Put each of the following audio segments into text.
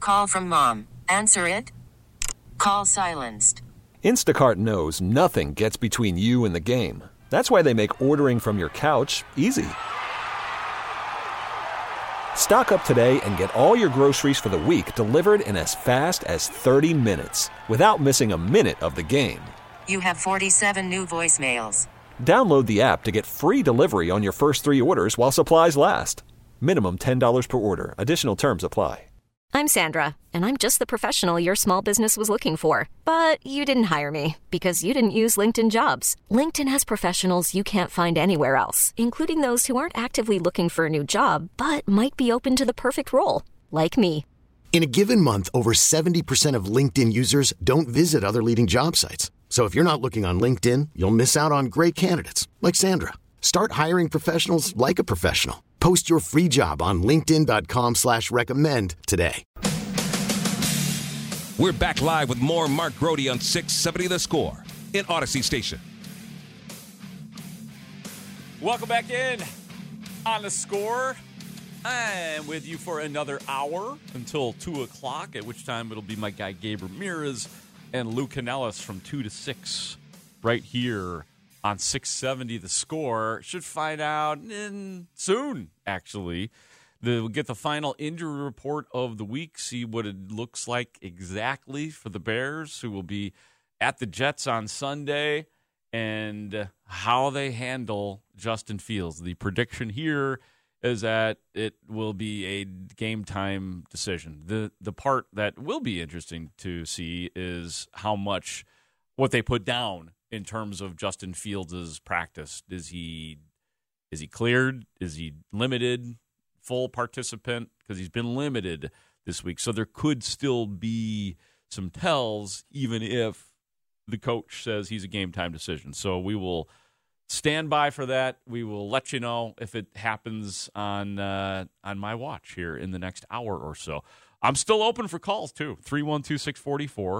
Call from mom. Answer it. Call silenced. Instacart knows nothing gets between you and the game. That's why they make ordering from your couch easy. Stock up today and get all your groceries for the week delivered in as fast as 30 minutes without missing a minute of the game. You have 47 new voicemails. Download the app to get free delivery on your first 3 orders while supplies last. Minimum $10 per order. Additional terms apply. I'm Sandra, and I'm just the professional your small business was looking for. But you didn't hire me because you didn't use LinkedIn Jobs. LinkedIn has professionals you can't find anywhere else, including those who aren't actively looking for a new job, but might be open to the perfect role, like me. In a given month, over 70% of LinkedIn users don't visit other leading job sites. So if you're not looking on LinkedIn, you'll miss out on great candidates like Sandra. Start hiring professionals like a professional. Post your free job on linkedin.com/recommend today. We're back live with more Mark Grote on 670 The Score in Odyssey Station. Welcome back in on The Score. I'm with you for another hour until 2 o'clock, at which time it'll be my guy Gabe Ramirez and Lou Canellis from 2 to 6 right here on 670 The Score. Should find out soon, actually. We'll get the final injury report of the week, see what it looks like exactly for the Bears, who will be at the Jets on Sunday, and how they handle Justin Fields. The prediction here is that it will be a game-time decision. The part that will be interesting to see is how much what they put down in terms of Justin Fields' practice. Is he cleared? Is he limited? Full participant? Because he's been limited this week. So there could still be some tells, even if the coach says he's a game-time decision. So we will stand by for that. We will let you know if it happens on my watch here in the next hour or so. I'm still open for calls, too. 312-644-6767,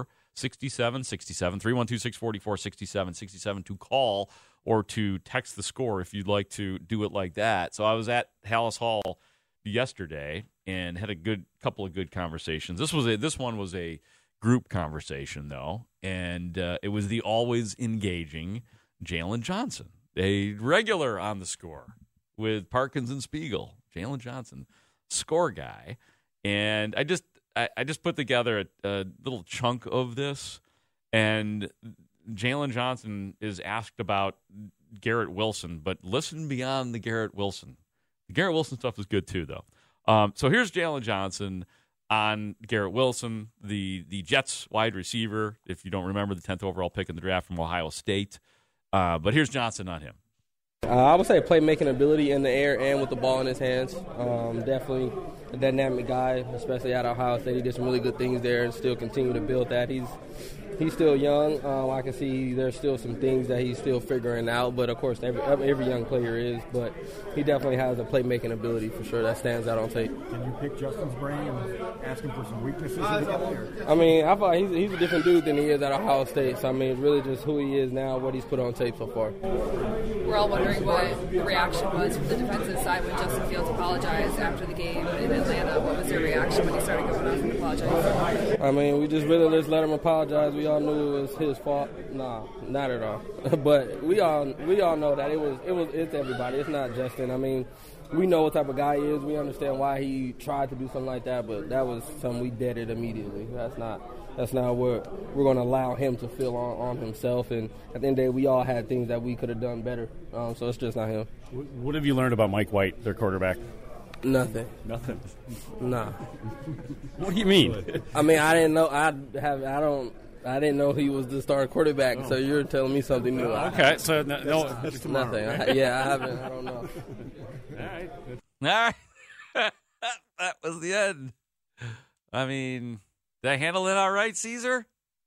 312-644-6767 to call or to text the score if you'd like to do it like that. So I was at Hallis Hall yesterday and had a couple of good conversations. This one was a group conversation, though, and it was the always engaging Jalen Johnson, a regular on the score with Parkins and Spiegel. Jalen Johnson, score guy. And I just put together a little chunk of this, and Jalen Johnson is asked about Garrett Wilson, but listen beyond the Garrett Wilson. The Garrett Wilson stuff is good too, though. So here's Jalen Johnson on Garrett Wilson, the Jets wide receiver, if you don't remember, the 10th overall pick in the draft from Ohio State. But here's Johnson on him. I would say playmaking ability in the air and with the ball in his hands. Definitely a dynamic guy, especially at Ohio State. He did some really good things there and still continue to build that. He's still young. I can see there's still some things that he's still figuring out, but of course every young player is. But he definitely has a playmaking ability for sure that stands out on tape. Can you pick Justin's brain and ask him for some weaknesses? I mean, I thought he's a different dude than he is at Ohio State. So I mean, really just who he is now, what he's put on tape so far. We're all wondering what the reaction was from the defensive side when Justin Fields apologized after the game in Atlanta. What was your reaction when he started going off and apologizing? I mean, we just really just let him apologize. We all knew it was his fault. Nah, not at all. But we all know that it's everybody. It's not Justin. I mean, we know what type of guy he is. We understand why he tried to do something like that, but that was something we deaded immediately. That's not what we're going to allow him to feel on himself. And at the end of the day, we all had things that we could have done better. So it's just not him. What have you learned about Mike White, their quarterback? Nothing. Nah. What do you mean? I mean, I didn't know. I didn't know he was the starting quarterback. So you're telling me something new. Okay, so no, nothing. I haven't. I don't know. All right. That was the end. I mean, did I handle it all right, Caesar?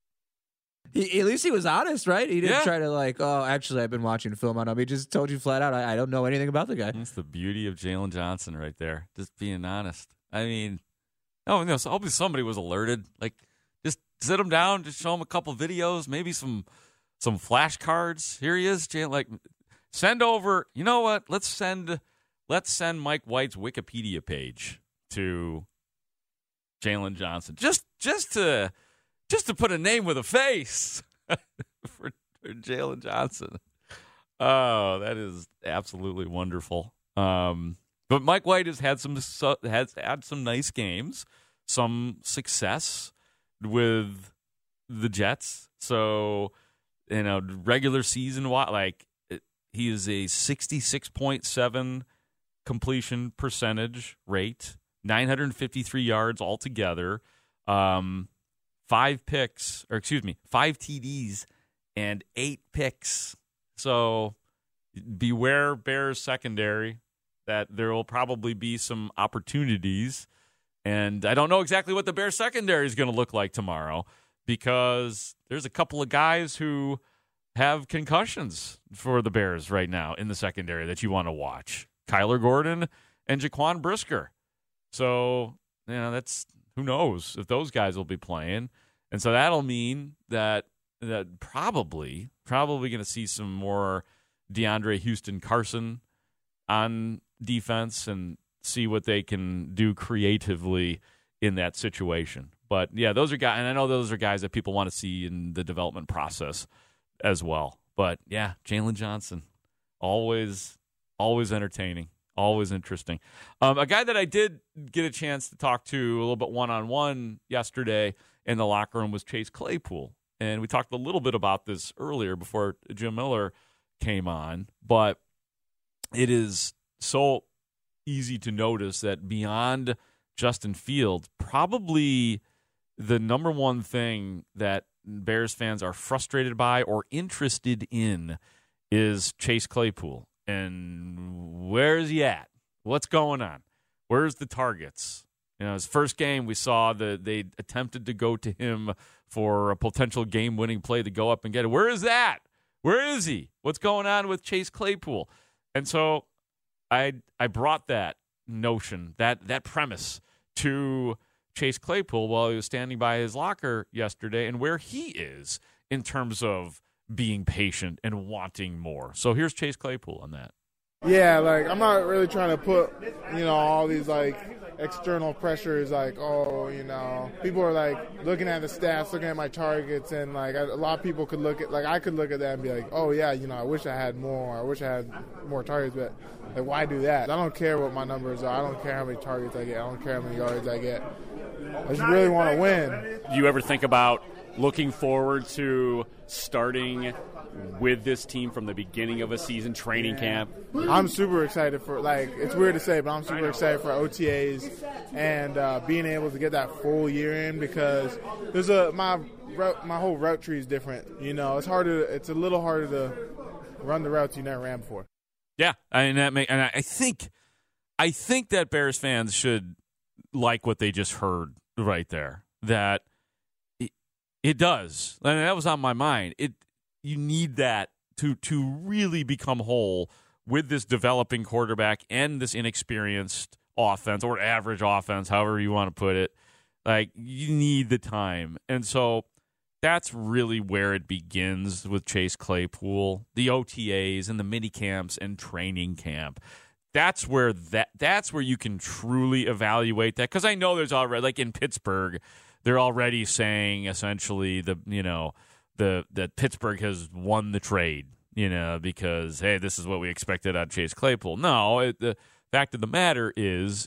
At least he was honest, right? He didn't try to actually, I've been watching film on him. He just told you flat out, I don't know anything about the guy. That's the beauty of Jalen Johnson right there, just being honest. I mean, hopefully somebody was alerted. Like, just sit him down, just show him a couple videos, maybe some flashcards. Here he is, Jalen. Like, send over. You know what? Let's send Mike White's Wikipedia page to Jalen Johnson. Just to put a name with a face for Jalen Johnson. Oh, that is absolutely wonderful. But Mike White has had some nice games, some success with the Jets. So, regular season, he is a 66.7 completion percentage rate, 953 yards altogether, 5 TDs and 8 picks. So beware Bears secondary, that there will probably be some opportunities. And I don't know exactly what the Bears secondary is going to look like tomorrow, because there's a couple of guys who have concussions for the Bears right now in the secondary that you want to watch. Kyler Gordon and Jaquan Brisker. So, that's, who knows if those guys will be playing. And so that'll mean that probably going to see some more DeAndre Houston Carson on defense and see what they can do creatively in that situation. But yeah, those are guys, and I know those are guys that people want to see in the development process as well. But yeah, Jalen Johnson, always entertaining, always interesting. A guy that I did get a chance to talk to a little bit one-on-one yesterday in the locker room was Chase Claypool. And we talked a little bit about this earlier before Jim Miller came on. But it is so easy to notice that beyond Justin Fields, probably the number one thing that Bears fans are frustrated by or interested in is Chase Claypool. And where is he at? What's going on? Where's the targets? His first game, we saw they attempted to go to him for a potential game-winning play to go up and get it. Where is that? Where is he? What's going on with Chase Claypool? And so I brought that notion, that premise to Chase Claypool while he was standing by his locker yesterday, and where he is in terms of being patient and wanting more. So here's Chase Claypool on that. Yeah, I'm not really trying to put, all these, external pressures, people are, looking at the stats, looking at my targets, and, a lot of people could look at, I could look at that and be like, oh, yeah, I wish I had more. I wish I had more targets, but, why do that? I don't care what my numbers are. I don't care how many targets I get. I don't care how many yards I get. I just really want to win. Do you ever think about looking forward to starting with this team from the beginning of a season, training camp? I'm super excited for, it's weird to say, but I'm super excited for OTAs and being able to get that full year in, because there's my whole route tree is different. It's a little harder to run the routes you never ran before. Yeah, I think that Bears fans should like what they just heard right there. That it does, and that was on my mind. You need that to really become whole with this developing quarterback and this inexperienced offense, or average offense, however you want to put it. You need the time. And so that's really where it begins with Chase Claypool, the OTAs and the mini camps and training camp. That's where you can truly evaluate that. Because I know there's already, in Pittsburgh, they're already saying essentially that Pittsburgh has won the trade, because, hey, this is what we expected on Chase Claypool. No, the fact of the matter is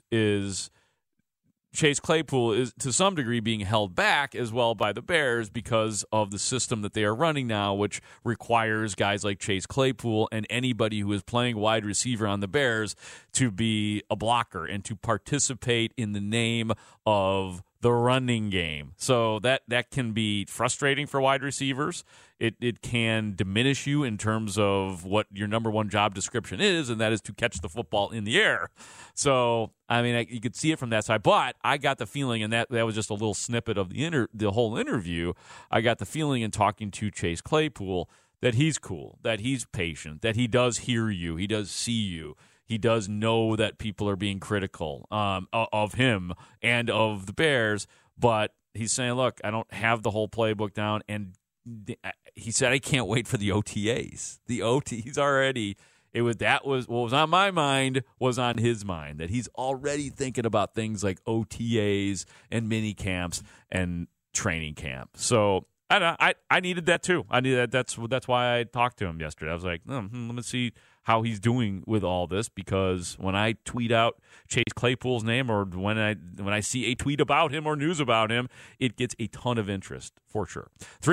Chase Claypool is to some degree being held back as well by the Bears because of the system that they are running now, which requires guys like Chase Claypool and anybody who is playing wide receiver on the Bears to be a blocker and to participate in the name of the running game. So that can be frustrating for wide receivers. It can diminish you in terms of what your number one job description is, and that is to catch the football in the air. So, you could see it from that side. But I got the feeling, and that was just a little snippet of the whole interview, I got the feeling in talking to Chase Claypool that he's cool, that he's patient, that he does hear you, he does see you. He does know that people are being critical of him and of the Bears, but he's saying, look, I don't have the whole playbook down, and he said, I can't wait for the OTAs. He's already What was on my mind was on his mind, that he's already thinking about things like OTAs and mini camps and training camp. So I needed that too. I needed that. That's why I talked to him yesterday. I was like, let me see how he's doing with all this, because when I tweet out Chase Claypool's name, or when I see a tweet about him or news about him, it gets a ton of interest for sure.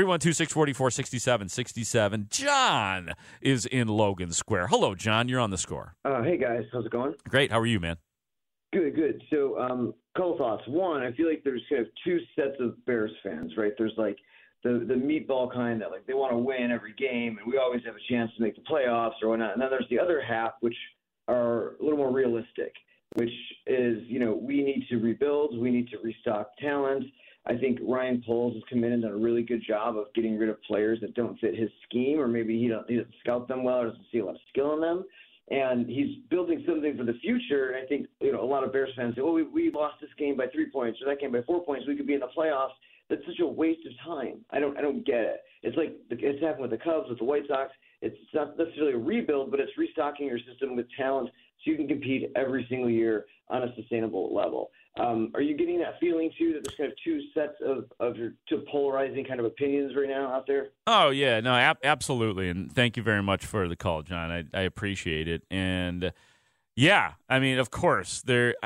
312-644-6767. John is in Logan Square. Hello, John. You're on the Score. Hey guys, how's it going? Great. How are you, man? Good. So, couple thoughts. One, I feel like there's kind of two sets of Bears fans, right? There's like the meatball kind that like they want to win every game and we always have a chance to make the playoffs or whatnot. And then there's the other half, which are a little more realistic, which is, we need to rebuild, we need to restock talent. I think Ryan Poles has come in and done a really good job of getting rid of players that don't fit his scheme, or maybe he doesn't scout them well or doesn't see a lot of skill in them. And he's building something for the future. And I think, a lot of Bears fans say, oh, we lost this game by 3 points or that game by 4 points. We could be in the playoffs. That's such a waste of time. I don't get it. It's like it's happened with the Cubs, with the White Sox. It's not necessarily a rebuild, but it's restocking your system with talent so you can compete every single year on a sustainable level. Are you getting that feeling, too, that there's kind of two sets of your two polarizing kind of opinions right now out there? Oh, yeah. No, absolutely. And thank you very much for the call, John. I appreciate it. And, yeah, I mean, of course,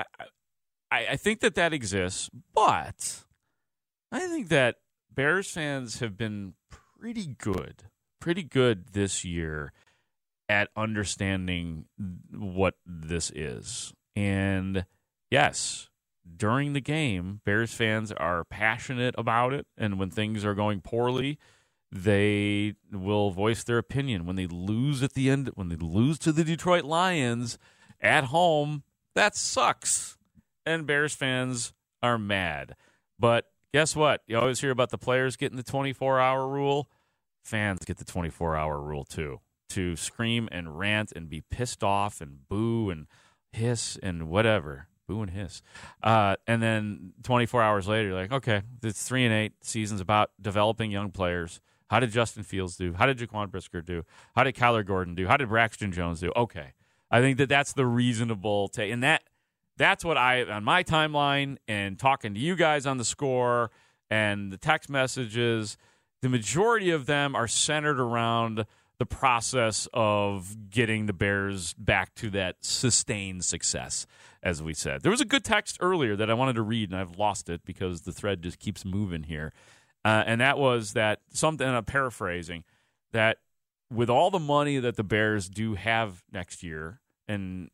I think that exists, but I think that Bears fans have been pretty good this year at understanding what this is. And yes, during the game, Bears fans are passionate about it, and when things are going poorly, they will voice their opinion. When they lose at the end, when they lose to the Detroit Lions at home, that sucks. And Bears fans are mad. But guess what? You always hear about the players getting the 24-hour rule. Fans get the 24-hour rule too, to scream and rant and be pissed off and boo and hiss and whatever. Boo and hiss. And then 24 hours later, you're like, okay, it's 3-8. Season's about developing young players. How did Justin Fields do? How did Jaquan Brisker do? How did Kyler Gordon do? How did Braxton Jones do? Okay. I think that's the reasonable take. And that's what on my timeline and talking to you guys on the Score and the text messages, the majority of them are centered around the process of getting the Bears back to that sustained success, as we said. There was a good text earlier that I wanted to read, and I've lost it because the thread just keeps moving here. And that was that something, I'm paraphrasing, that with all the money that the Bears do have next year, and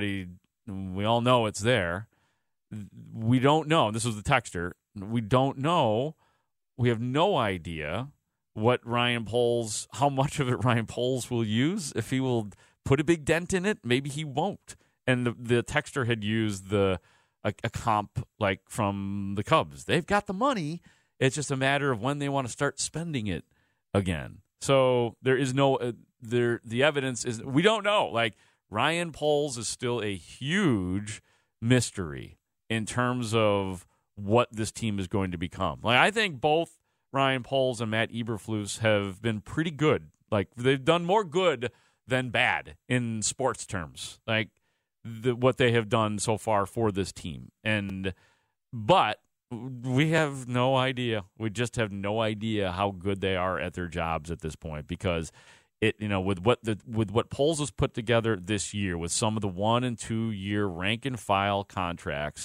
we all know it's there, we don't know, this was the texter, we don't know, we have no idea what Ryan Poles, how much of it Ryan Poles will use, if he will put a big dent in it, maybe he won't. And the texter had used a comp like from the Cubs. They've got the money. It's just a matter of when they want to start spending it again. So there is no the evidence is we don't know. Like Ryan Poles is still a huge mystery in terms of what this team is going to become. Like I think both Ryan Poles and Matt Eberflus have been pretty good. Like they've done more good than bad in sports terms. Like what they have done so far for this team. But we have no idea. We just have no idea how good they are at their jobs at this point because with what Poles has put together this year with some of the 1 and 2 year rank and file contracts,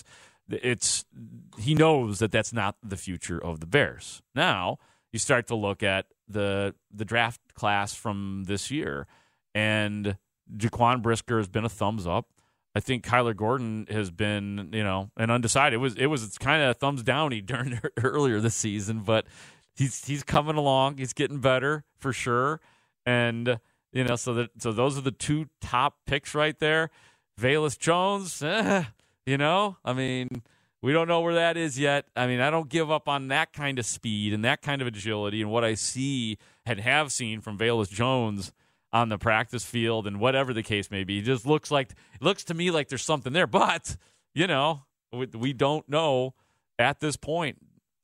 he knows that that's not the future of the Bears. Now you start to look at the draft class from this year, and Jaquan Brisker has been a thumbs up. I think Kyler Gordon has been, an undecided. It was kind of a thumbs downy during earlier this season, but he's coming along. He's getting better for sure, and so those are the two top picks right there. Velus Jones. I mean, we don't know where that is yet. I mean, I don't give up on that kind of speed and that kind of agility and what I see and have seen from Velus Jones on the practice field and whatever the case may be. It just looks to me like there's something there. But, we don't know at this point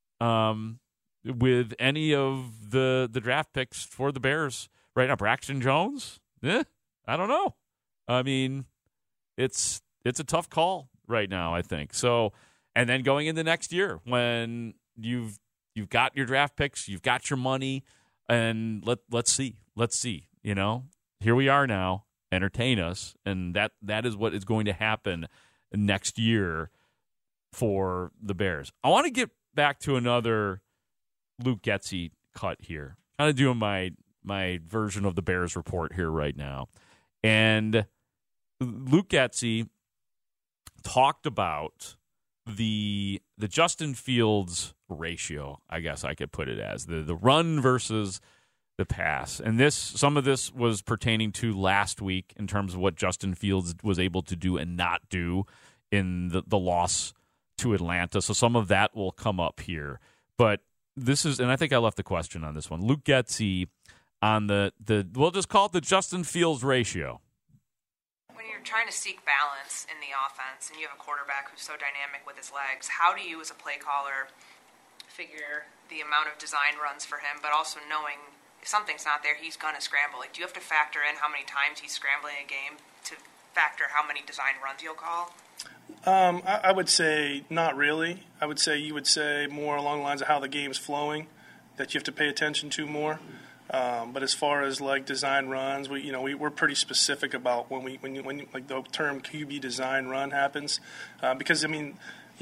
with any of the draft picks for the Bears right now. Braxton Jones? I don't know. I mean, it's a tough call right now, I think. So, and then going into next year when you've got your draft picks, you've got your money, and let's see. You know, here we are now. Entertain us, and that is what is going to happen next year for the Bears. I want to get back to another Luke Getsy cut here. Kind of doing my version of the Bears report here right now. And Luke Getsy talked about the Justin Fields ratio, I guess I could put it as, the run versus the pass. And some of this was pertaining to last week in terms of what Justin Fields was able to do and not do in the loss to Atlanta. So some of that will come up here. But this is, and I think I left the question on this one, Luke Getsy on we'll just call it the Justin Fields ratio. When you're trying to seek balance in the offense and you have a quarterback who's so dynamic with his legs, how do you as a play caller figure the amount of design runs for him, but also knowing if something's not there, he's going to scramble? Like, do you have to factor in how many times he's scrambling a game to factor how many design runs you'll call? I would say not really. I would say you would say more along the lines of how the game's flowing that you have to pay attention to more. But as far as like design runs, we're pretty specific about when like the term QB design run happens, because I mean,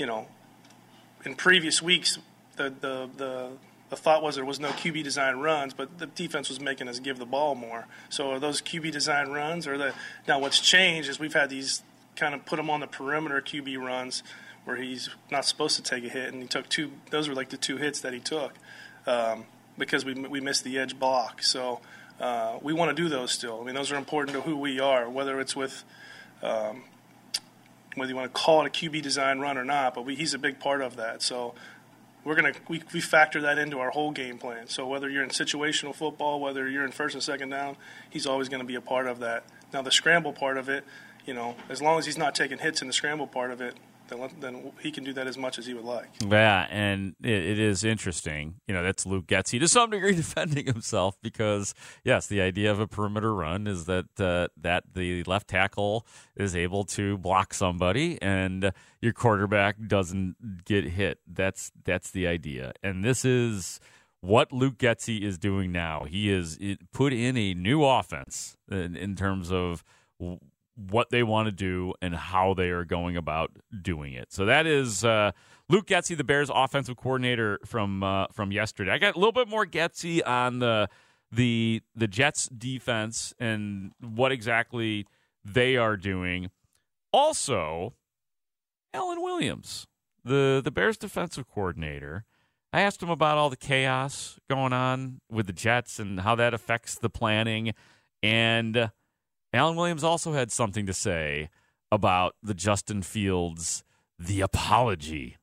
in previous weeks the thought was there was no QB design runs, but the defense was making us give the ball more. So are those QB design runs, now what's changed is we've had these kind of put him on the perimeter QB runs where he's not supposed to take a hit, and he took two. Those were like the two hits that he took. Because we missed the edge block. So we want to do those still. I mean, those are important to who we are, whether it's with whether you want to call it a QB design run or not, but he's a big part of that. So we factor that into our whole game plan. So whether you're in situational football, whether you're in first and second down, he's always going to be a part of that. Now, the scramble part of it, as long as he's not taking hits in the scramble part of it, then he can do that as much as he would like. Yeah, and it is interesting. That's Luke Getsy to some degree defending himself because, yes, the idea of a perimeter run is that the left tackle is able to block somebody and your quarterback doesn't get hit. That's the idea. And this is what Luke Getsy is doing now. He is put in a new offense in terms of what they want to do and how they are going about doing it. So that is Luke Getsy, the Bears offensive coordinator from yesterday. I got a little bit more Getsy on the Jets defense and what exactly they are doing. Also, Alan Williams, the Bears defensive coordinator. I asked him about all the chaos going on with the Jets and how that affects the planning, and Alan Williams also had something to say about the Justin Fields, the apology,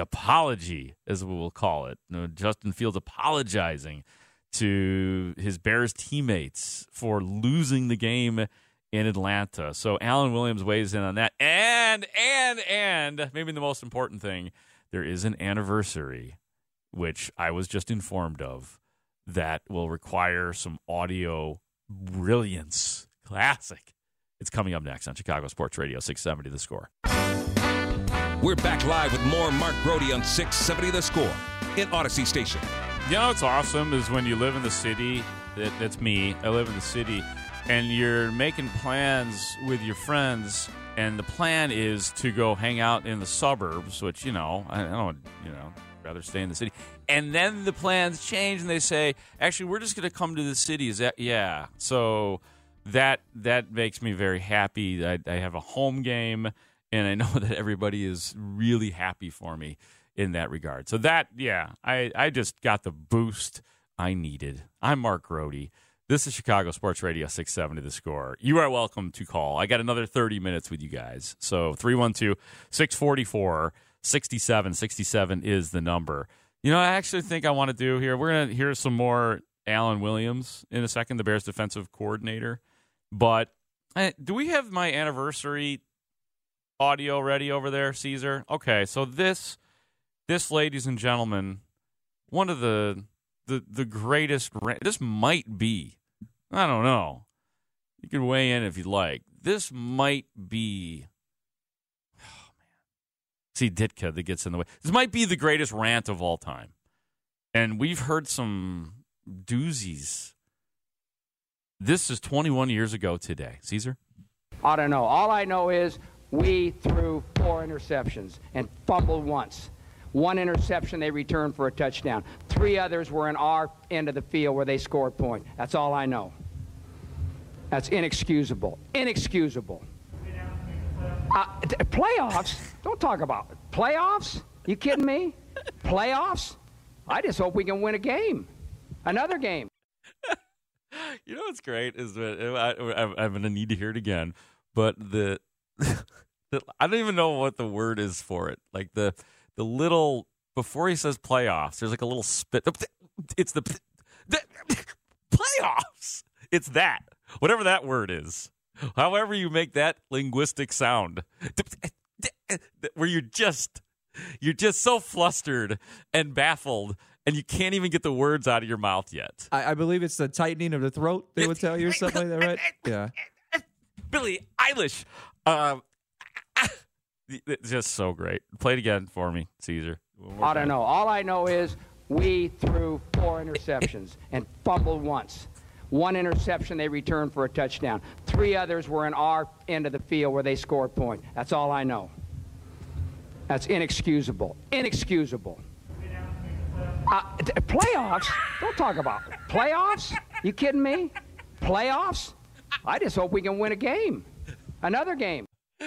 as we will call it. Justin Fields apologizing to his Bears teammates for losing the game in Atlanta. So Alan Williams weighs in on that. And maybe the most important thing, there is an anniversary, which I was just informed of, that will require some audio brilliance. Classic. It's coming up next on Chicago Sports Radio 670 The Score. We're back live with more Mark Grody on 670 The Score in Odyssey Station. What's awesome is when you live in the city, that's me, I live in the city, and you're making plans with your friends, and the plan is to go hang out in the suburbs, which, I don't, rather stay in the city. And then the plans change, and they say, actually, we're just going to come to the city. Is that, yeah. So that makes me very happy. I have a home game, and I know that everybody is really happy for me in that regard. So I just got the boost I needed. I'm Mark Grody. This is Chicago Sports Radio 670 The Score. You are welcome to call. I got another 30 minutes with you guys. So 312-644-6767 is the number. I actually think I want to do here, we're going to hear some more Alan Williams in a second, the Bears defensive coordinator. But do we have my anniversary audio ready over there, Caesar? Okay, so this, ladies and gentlemen, one of the greatest, this might be, I don't know, you can weigh in if you'd like, this might be. Oh man, see Ditka that gets in the way. This might be the greatest rant of all time, and we've heard some doozies. This is 21 years ago today. Caesar? I don't know. All I know is we threw 4 interceptions and fumbled once. 1 interception they returned for a touchdown. 3 others were in our end of the field where they scored point. That's all I know. That's inexcusable. Inexcusable. Playoffs? Don't talk about it. Playoffs? You kidding me? Playoffs? I just hope we can win a game. Another game. You know what's great is that I'm going to need to hear it again, but I don't even know what the word is for it. Like the little, before he says playoffs, there's like a little spit. It's the playoffs. It's that. Whatever that word is. However you make that linguistic sound. Where you're just so flustered and baffled and you can't even get the words out of your mouth yet. I believe it's the tightening of the throat, they would tell you, or something like that, right? Yeah. Billie Eilish. It's just so great. Play it again for me, Caesar. I don't know. All I know is we threw 4 interceptions and fumbled once. 1 interception they returned for a touchdown. 3 others were in our end of the field where they scored point. That's all I know. That's inexcusable. Inexcusable. Playoffs? Don't talk about it. Playoffs? You kidding me? Playoffs? I just hope we can win a game. Another game.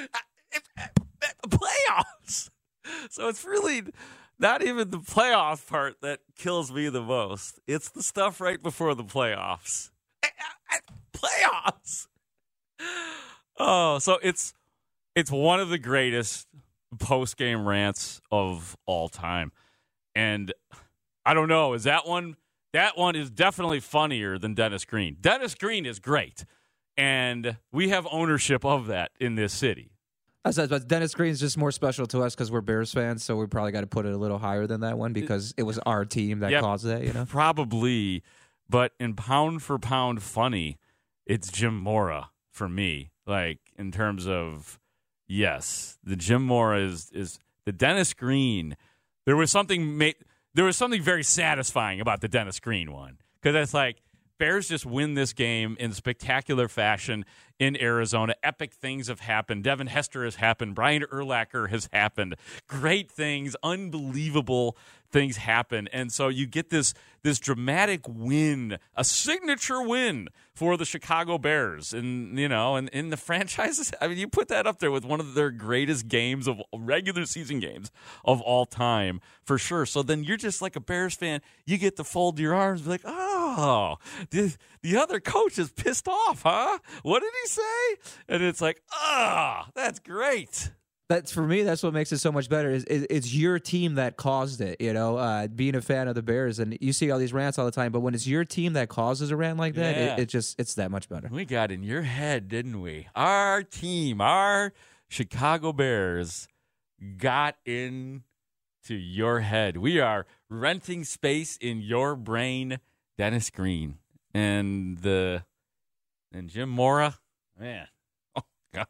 Playoffs. So it's really not even the playoff part that kills me the most. It's the stuff right before the playoffs. Playoffs. Oh, so it's one of the greatest post-game rants of all time. And I don't know, is that one is definitely funnier than Dennis Green. Dennis Green is great. And we have ownership of that in this city. But Dennis Green's just more special to us because we're Bears fans, so we probably got to put it a little higher than that one because it was our team that caused that, you know? Probably. But in pound for pound funny, it's Jim Mora for me. Like, in terms of, yes, the Jim Mora is the Dennis Green. There was something very satisfying about the Dennis Green one because it's like, Bears just win this game in spectacular fashion in Arizona. Epic things have happened. Devin Hester has happened. Brian Urlacher has happened. Great things, unbelievable things happen. And so you get this dramatic win, a signature win for the Chicago Bears. And, you know, and in the franchises, I mean, you put that up there with one of their greatest games of regular season games of all time, for sure. So then you're just like a Bears fan. You get to fold your arms and be like, oh, the other coach is pissed off, huh? What did he say? And it's like, that's great. For me, that's what makes it so much better. It's your team that caused it, you know, being a fan of the Bears. And you see all these rants all the time, but when it's your team that causes a rant like that, it's that much better. We got in your head, didn't we? Our team, our Chicago Bears got into your head. We are renting space in your brain, Dennis Green. And Jim Mora, man, oh, God.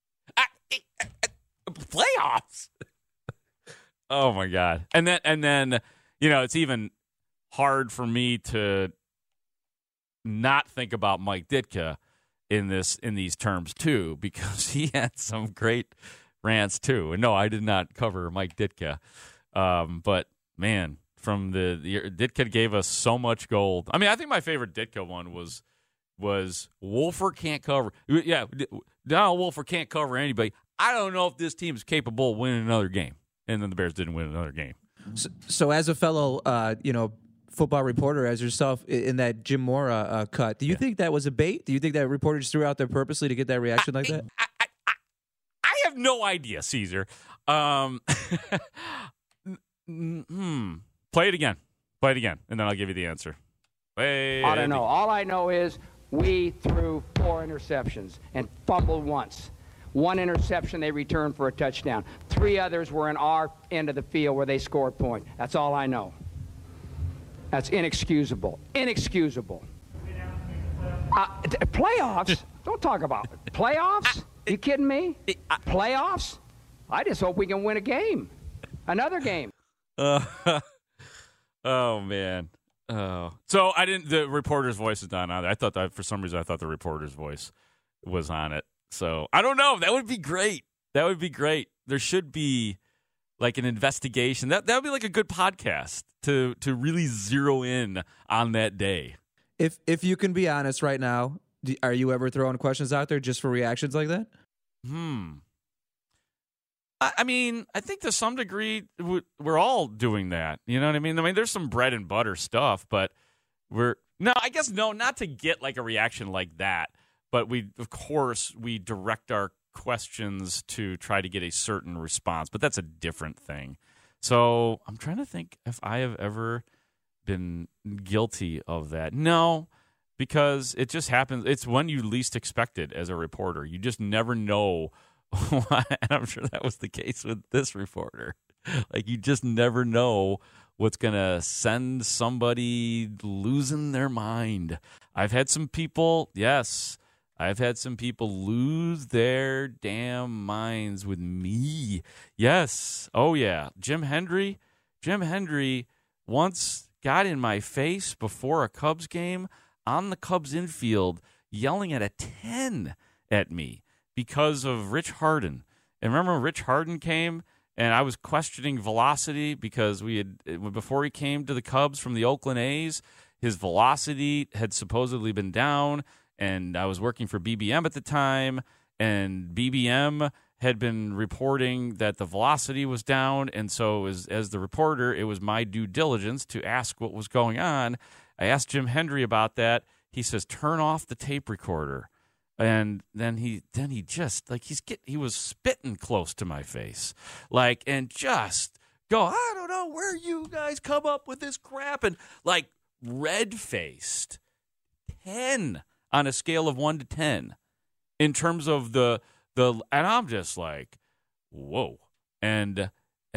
Playoffs. Oh my God. And then, you know, it's even hard for me to not think about Mike Ditka in these terms too, because he had some great rants too. And no, I did not cover Mike Ditka. But man, from Ditka gave us so much gold. I mean, I think my favorite Ditka one was Wolfer can't cover. Yeah, Donald Wolfer can't cover anybody. I don't know if this team is capable of winning another game. And then the Bears didn't win another game. So as a fellow, football reporter, as yourself, in that Jim Mora cut, do you think that was a bait? Do you think that reporter just threw out there purposely to get that reaction like that? I have no idea, Caesar. Play it again. Play it again, and then I'll give you the answer. I don't know. All I know is we threw 4 interceptions and fumbled once. 1 interception they returned for a touchdown. 3 others were in our end of the field where they scored point. That's all I know. That's inexcusable. Inexcusable. Playoffs? Don't talk about it. Playoffs? You kidding me? Playoffs? I just hope we can win a game. Another game. Oh, man. Oh. So the reporter's voice is not on there. I thought that for some reason, the reporter's voice was on it. So I don't know. That would be great. There should be like an investigation. That would be like a good podcast to really zero in on that day. If you can be honest right now, are you ever throwing questions out there just for reactions like that? I mean, I think to some degree we're all doing that. You know what I mean? There's some bread and butter stuff, but not to get like a reaction like that. But we direct our questions to try to get a certain response, but that's a different thing. So I'm trying to think if I have ever been guilty of that. No, because it just happens. It's when you least expect it as a reporter. You just never know why. And I'm sure that was the case with this reporter. Like, you just never know what's going to send somebody losing their mind. I've had some people lose their damn minds with me. Yes. Oh, yeah. Jim Hendry once got in my face before a Cubs game on the Cubs infield, yelling at a 10 at me because of Rich Harden. And remember when Rich Harden came and I was questioning velocity because before he came to the Cubs from the Oakland A's, his velocity had supposedly been down. And I was working for BBM at the time, and BBM had been reporting that the velocity was down. And so as the reporter, it was my due diligence to ask what was going on. I asked Jim Hendry about that. He says, turn off the tape recorder. And then he just, like, he was spitting close to my face. Like, and just go, I don't know where you guys come up with this crap. And, like, red-faced 10 on a scale of 1 to 10 in terms of the and I'm just like, whoa. And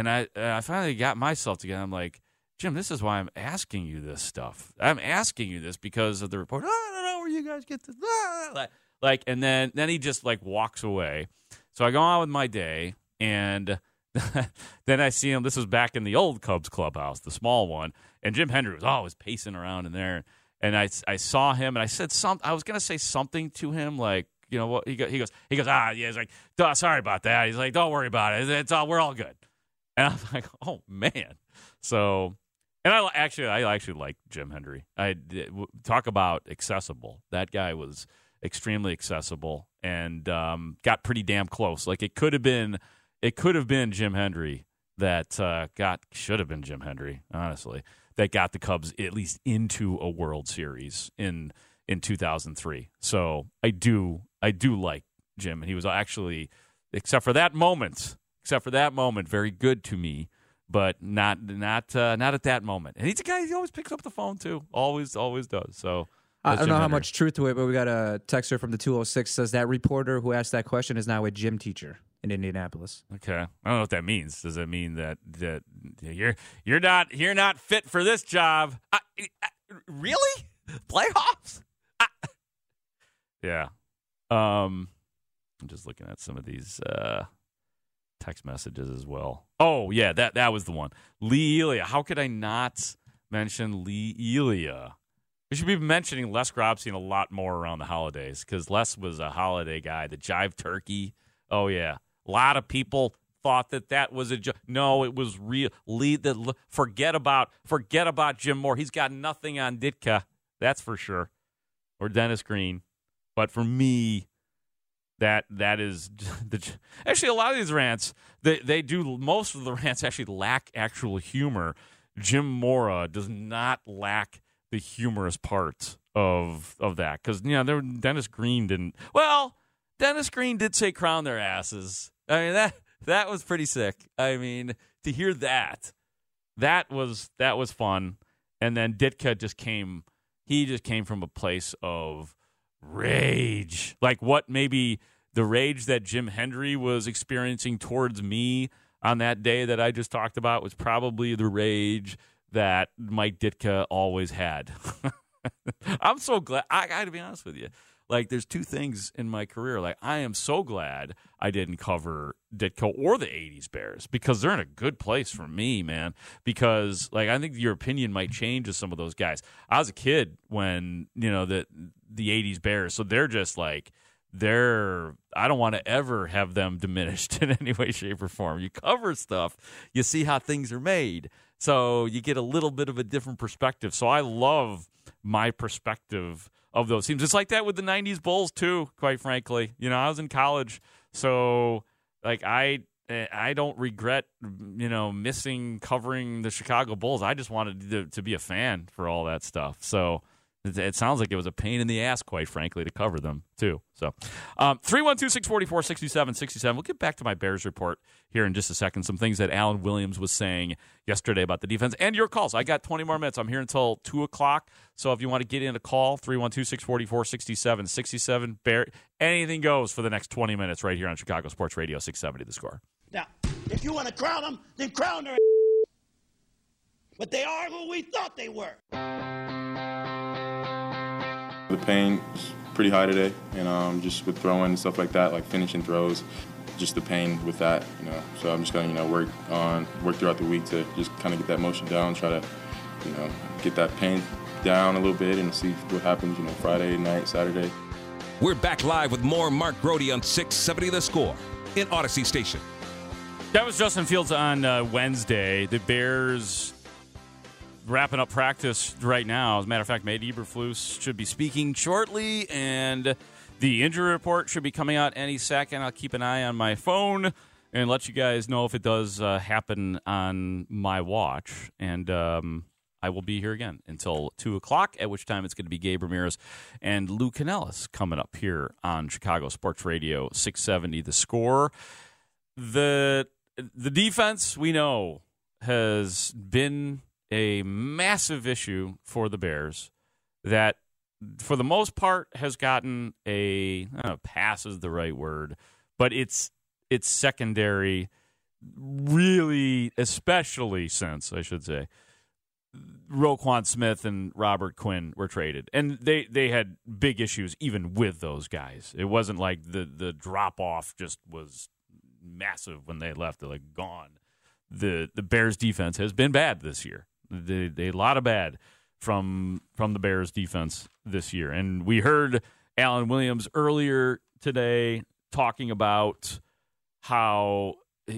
I finally got myself together. I'm like, Jim, this is why I'm asking you this stuff. I'm asking you this because of the report. I don't know where you guys get this. Like, and then he just like walks away. So I go on with my day, and then I see him. This was back in the old Cubs clubhouse, the small one, and Jim Hendry was always pacing around in there. And I saw him, and I said something. I was going to say something to him, like, you know what? He goes. Yeah. He's like, sorry about that. He's like, don't worry about it. We're all good. And I was like, oh man. So, and I actually like Jim Hendry. Talk about accessible. That guy was extremely accessible and got pretty damn close. Like, it could have been Jim Hendry that should have been Jim Hendry, honestly, that got the Cubs at least into a World Series in 2003. So I do like Jim, and he was actually, except for that moment, very good to me, but not at that moment. And he's a guy who always picks up the phone too, always does. So I don't know how much truth to it, but we got a texter from the 206 says that reporter who asked that question is now a gym teacher in Indianapolis. Okay, I don't know what that means. Does that mean that you're not fit for this job? Really? Playoffs? Yeah. I'm just looking at some of these text messages as well. Oh yeah, that was the one. Lee Elia. How could I not mention Lee Elia? We should be mentioning Les Grobstein a lot more around the holidays because Les was a holiday guy. The Jive Turkey. Oh yeah. A lot of people thought that was a joke. No, it was real. Forget about Jim Moore. He's got nothing on Ditka, that's for sure, or Dennis Green. But for me, that is actually a lot of these rants. They do, most of the rants actually lack actual humor. Jim Mora does not lack the humorous part of that because Dennis Green didn't. Well, Dennis Green did say crown their asses. I mean, that was pretty sick. I mean, to hear that was fun. And then Ditka just came from a place of rage. Like what maybe the rage that Jim Hendry was experiencing towards me on that day that I just talked about was probably the rage that Mike Ditka always had. I'm so glad. I got to be honest with you. Like, there's two things in my career. Like, I am so glad I didn't cover Ditko or the 80s Bears because they're in a good place for me, man. Because, like, I think your opinion might change with some of those guys. I was a kid when, the 80s Bears, so they're just like, I don't want to ever have them diminished in any way, shape, or form. You cover stuff, you see how things are made. So you get a little bit of a different perspective. So I love my perspective of those teams. It's like that with the 90s Bulls, too, quite frankly. I was in college, so like I don't regret, missing covering the Chicago Bulls. I just wanted to be a fan for all that stuff. So it sounds like it was a pain in the ass, quite frankly, to cover them, too. So 312-644-6767. We'll get back to my Bears report here in just a second. Some things that Alan Williams was saying yesterday about the defense and your calls. I got 20 more minutes. I'm here until 2 o'clock. So if you want to get in a call, 312-644-6767. Bear, anything goes for the next 20 minutes right here on Chicago Sports Radio 670 The Score. Now, if you want to crown them, then crown their but they are who we thought they were. The pain is pretty high today, and just with throwing and stuff like that, like finishing throws, just the pain with that, So I'm just going to, work throughout the week to just kind of get that motion down, try to, get that pain down a little bit and see what happens, Friday night, Saturday. We're back live with more Mark Grote on 670 The Score in Odyssey Station. That was Justin Fields on Wednesday. The Bears wrapping up practice right now. As a matter of fact, Matt Eberflus should be speaking shortly, and the injury report should be coming out any second. I'll keep an eye on my phone and let you guys know if it does happen on my watch. And I will be here again until 2 o'clock, at which time it's going to be Gabe Ramirez and Lou Canellis coming up here on Chicago Sports Radio 670 The Score. The defense, we know, has been a massive issue for the Bears that, for the most part, has gotten I don't know, pass is the right word, but it's secondary, really, especially since, I should say, Roquan Smith and Robert Quinn were traded. And they had big issues even with those guys. It wasn't like the drop-off just was massive when they left. They're like gone. The Bears defense has been bad this year. They a lot of bad from the Bears defense this year. And we heard Alan Williams earlier today talking about how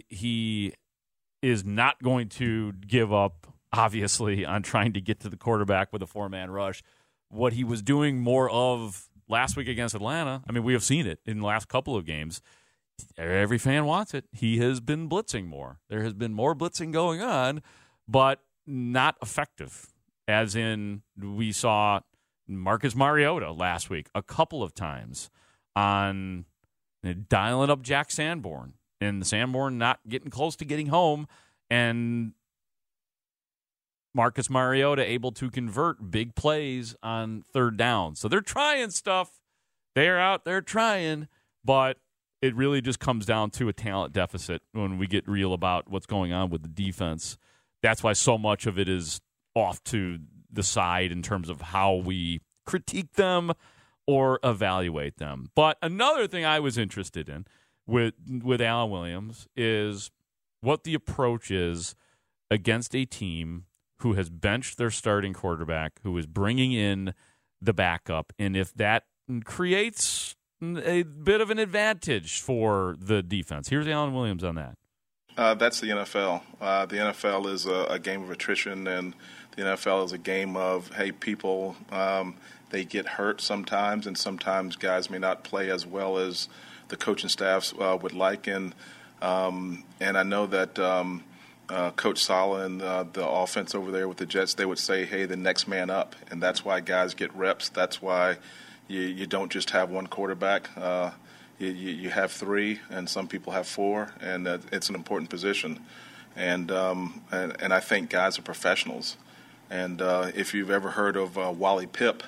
he is not going to give up, obviously, on trying to get to the quarterback with a four-man rush. What he was doing more of last week against Atlanta, I mean, we have seen it in the last couple of games. Every fan wants it. He has been blitzing more. There has been more blitzing going on, but not effective. As in, we saw Marcus Mariota last week a couple of times on dialing up Jack Sanborn, and Sanborn not getting close to getting home, and Marcus Mariota able to convert big plays on third down. So they're trying stuff. They're out there trying, but it really just comes down to a talent deficit when we get real about what's going on with the defense. That's why so much of it is off to the side in terms of how we critique them or evaluate them. But another thing I was interested in with Alan Williams is what the approach is against a team who has benched their starting quarterback, who is bringing in the backup, and if that creates a bit of an advantage for the defense. Here's Alan Williams on that. That's the NFL. The NFL is a game of attrition, and the NFL is a game of, hey, people, they get hurt sometimes, and sometimes guys may not play as well as the coaching staffs would like. And I know that Coach Saleh and the offense over there with the Jets, they would say, hey, the next man up, and that's why guys get reps. That's why you don't just have one quarterback. You have three, and some people have four, and it's an important position. And I think guys are professionals. And if you've ever heard of Wally Pipp,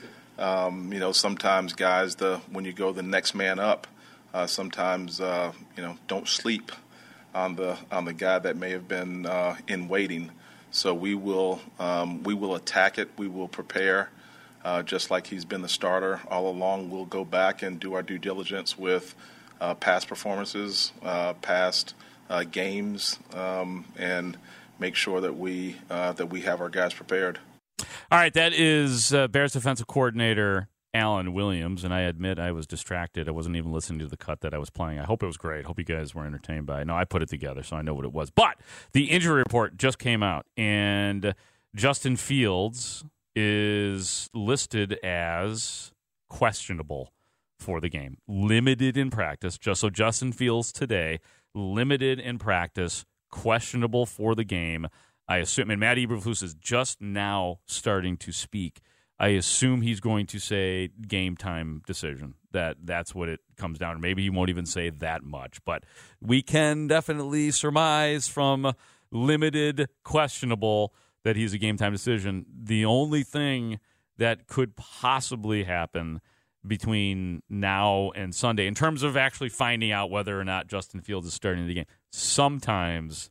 sometimes guys, when you go the next man up, sometimes don't sleep on the guy that may have been in waiting. So we will attack it. We will prepare. just like he's been the starter all along. We'll go back and do our due diligence with past performances, past games, and make sure that we have our guys prepared. All right, that is Bears defensive coordinator Alan Williams, and I admit I was distracted. I wasn't even listening to the cut that I was playing. I hope it was great. Hope you guys were entertained by it. No, I put it together, so I know what it was. But the injury report just came out, and Justin Fields is listed as questionable for the game. Limited in practice. So Justin Fields today, limited in practice, questionable for the game. I assume, and Matt Eberflus is just now starting to speak. I assume he's going to say game time decision. That's what it comes down to. Maybe he won't even say that much, but we can definitely surmise from limited, questionable, that he's a game time decision. The only thing that could possibly happen between now and Sunday, in terms of actually finding out whether or not Justin Fields is starting the game, sometimes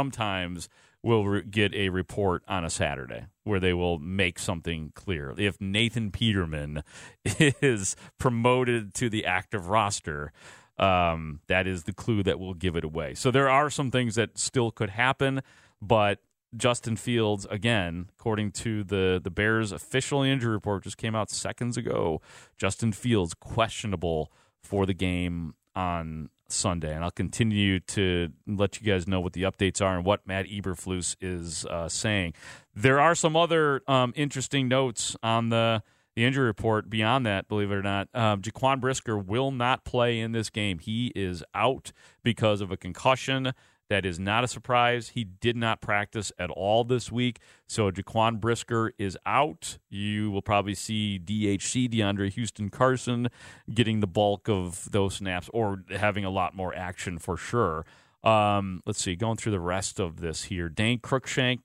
we'll get a report on a Saturday where they will make something clear. If Nathan Peterman is promoted to the active roster, that is the clue that will give it away. So there are some things that still could happen, but Justin Fields, again, according to the Bears' official injury report, just came out seconds ago. Justin Fields questionable for the game on Sunday, and I'll continue to let you guys know what the updates are and what Matt Eberflus is saying. There are some other interesting notes on the injury report beyond that, believe it or not. Jaquan Brisker will not play in this game. He is out because of a concussion. That is not a surprise. He did not practice at all this week, so Jaquan Brisker is out. You will probably see DHC, DeAndre Houston Carson, getting the bulk of those snaps or having a lot more action for sure. Let's see, going through the rest of this here. Dane Cruikshank,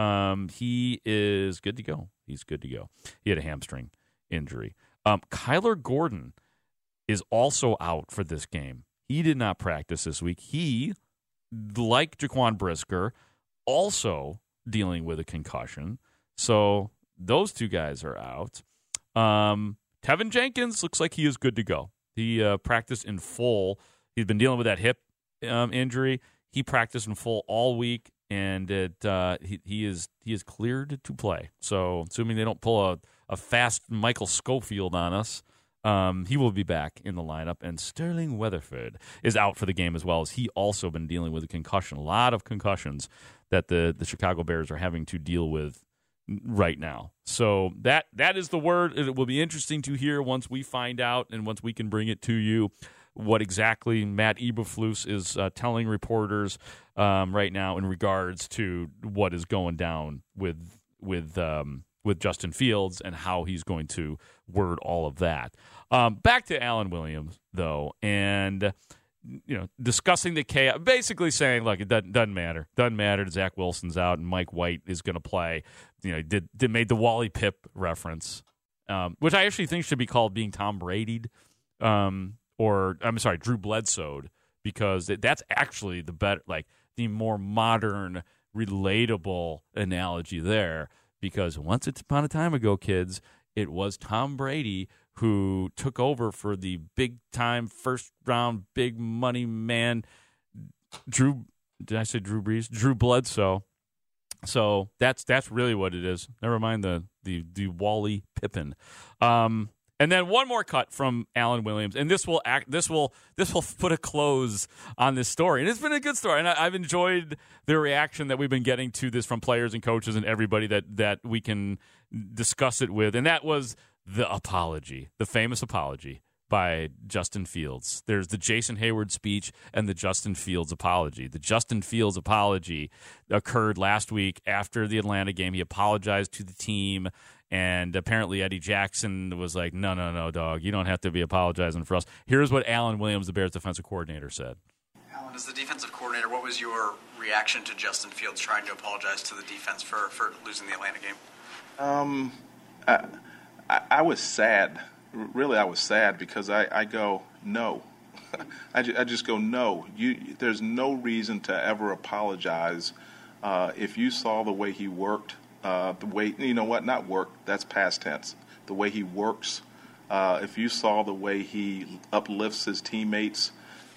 he is good to go. He's good to go. He had a hamstring injury. Kyler Gordon is also out for this game. He did not practice this week. He, like Jaquan Brisker, also dealing with a concussion. So those two guys are out. Tevin Jenkins looks like he is good to go. He practiced in full. He's been dealing with that hip injury. He practiced in full all week, and he is cleared to play. So assuming they don't pull a fast Michael Schofield on us, he will be back in the lineup, and Sterling Weatherford is out for the game as well, as he also been dealing with a concussion. A lot of concussions that the Chicago Bears are having to deal with right now. So that is the word. It will be interesting to hear once we find out and once we can bring it to you what exactly Matt Eberflus is telling reporters right now in regards to what is going down with Justin Fields and how he's going to word all of that. Back to Alan Williams, though, and discussing the chaos, basically saying, look, it doesn't matter. Doesn't matter. Zach Wilson's out and Mike White is going to play. Made the Wally Pipp reference, which I actually think should be called being Tom Brady'd, or I'm sorry, Drew Bledsoe'd, because that's actually the more modern, relatable analogy there. Because once upon a time ago, kids, it was Tom Brady who took over for the big-time, first-round, big-money man, Drew Brees? Drew Bledsoe. So that's really what it is. Never mind the Wally Pippin. And then one more cut from Alan Williams, and this will put a close on this story. And it's been a good story, and I've enjoyed the reaction that we've been getting to this from players and coaches and everybody that we can discuss it with. And that was the apology, the famous apology by Justin Fields. There's the Jason Hayward speech and the Justin Fields apology. The Justin Fields apology occurred last week after the Atlanta game. He apologized to the team. And apparently Eddie Jackson was like, no, dog, you don't have to be apologizing for us. Here's what Alan Williams, the Bears defensive coordinator, said. Alan, as the defensive coordinator, what was your reaction to Justin Fields trying to apologize to the defense for losing the Atlanta game? I was sad. Really, I was sad because I go, no. I just go, no. There's no reason to ever apologize. If you saw the way he worked, the way, not work, that's past tense. the way he works, if you saw the way he uplifts his teammates,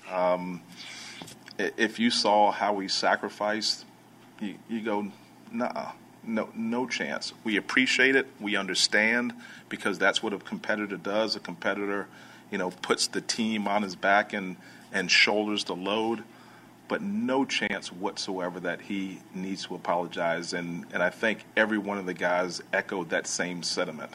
if you saw how he sacrificed, you go, nah, no chance. We appreciate it. We understand, because that's what a competitor does. A competitor, puts the team on his back and shoulders the load, but no chance whatsoever that he needs to apologize. And I think every one of the guys echoed that same sentiment.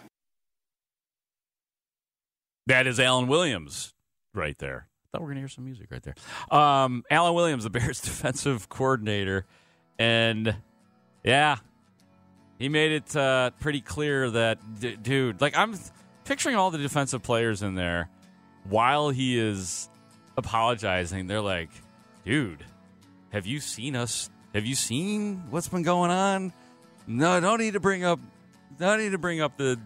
That is Alan Williams right there. I thought we were going to hear some music right there. Alan Williams, the Bears defensive coordinator. And, yeah, he made it pretty clear that, dude, like, I'm picturing all the defensive players in there while he is apologizing. They're like, dude, have you seen us? Have you seen what's been going on? No, don't need to bring up the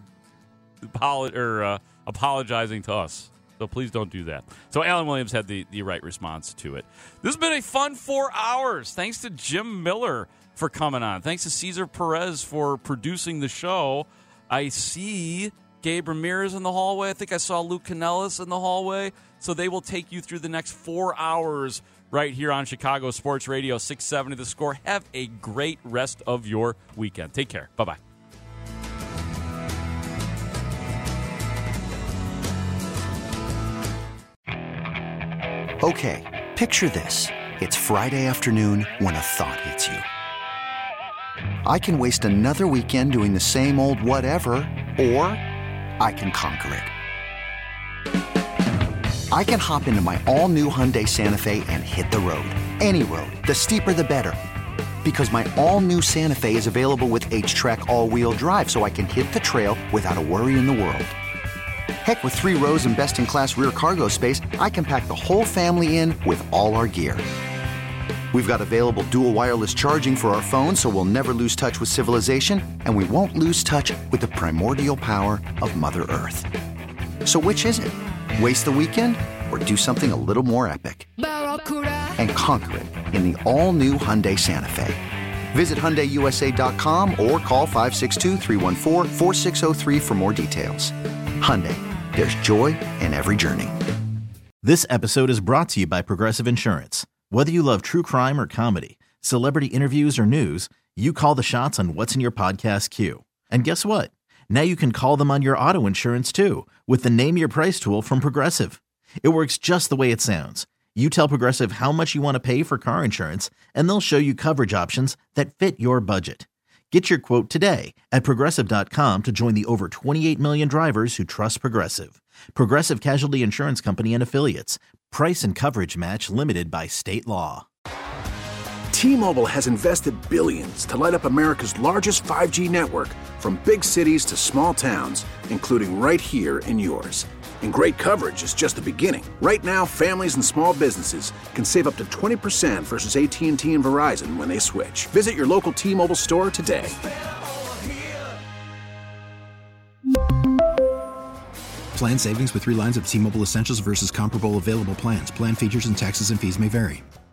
apologizing to us. So please don't do that. So Alan Williams had the right response to it. This has been a fun 4 hours. Thanks to Jim Miller for coming on. Thanks to Cesar Perez for producing the show. I see Gabe Ramirez in the hallway. I think I saw Luke Canellis in the hallway. So they will take you through the next 4 hours right here on Chicago Sports Radio 670 The Score. Have a great rest of your weekend. Take care. Bye-bye. Okay, picture this. It's Friday afternoon when a thought hits you. I can waste another weekend doing the same old whatever, or I can conquer it. I can hop into my all-new Hyundai Santa Fe and hit the road. Any road. The steeper, the better. Because my all-new Santa Fe is available with H-Track all-wheel drive, so I can hit the trail without a worry in the world. Heck, with 3 rows and best-in-class rear cargo space, I can pack the whole family in with all our gear. We've got available dual wireless charging for our phones, so we'll never lose touch with civilization, and we won't lose touch with the primordial power of Mother Earth. So which is it? Waste the weekend or do something a little more epic? And conquer it in the all-new Hyundai Santa Fe. Visit HyundaiUSA.com or call 562-314-4603 for more details. Hyundai, there's joy in every journey. This episode is brought to you by Progressive Insurance. Whether you love true crime or comedy, celebrity interviews or news, you call the shots on what's in your podcast queue. And guess what? Now you can call them on your auto insurance too with the Name Your Price tool from Progressive. It works just the way it sounds. You tell Progressive how much you want to pay for car insurance, and they'll show you coverage options that fit your budget. Get your quote today at Progressive.com to join the over 28 million drivers who trust Progressive. Progressive Casualty Insurance Company and Affiliates. Price and coverage match limited by state law. T-Mobile has invested billions to light up America's largest 5G network, from big cities to small towns, including right here in yours. And great coverage is just the beginning. Right now, families and small businesses can save up to 20% versus AT&T and Verizon when they switch. Visit your local T-Mobile store today. Plan savings with 3 lines of T-Mobile Essentials versus comparable available plans. Plan features and taxes and fees may vary.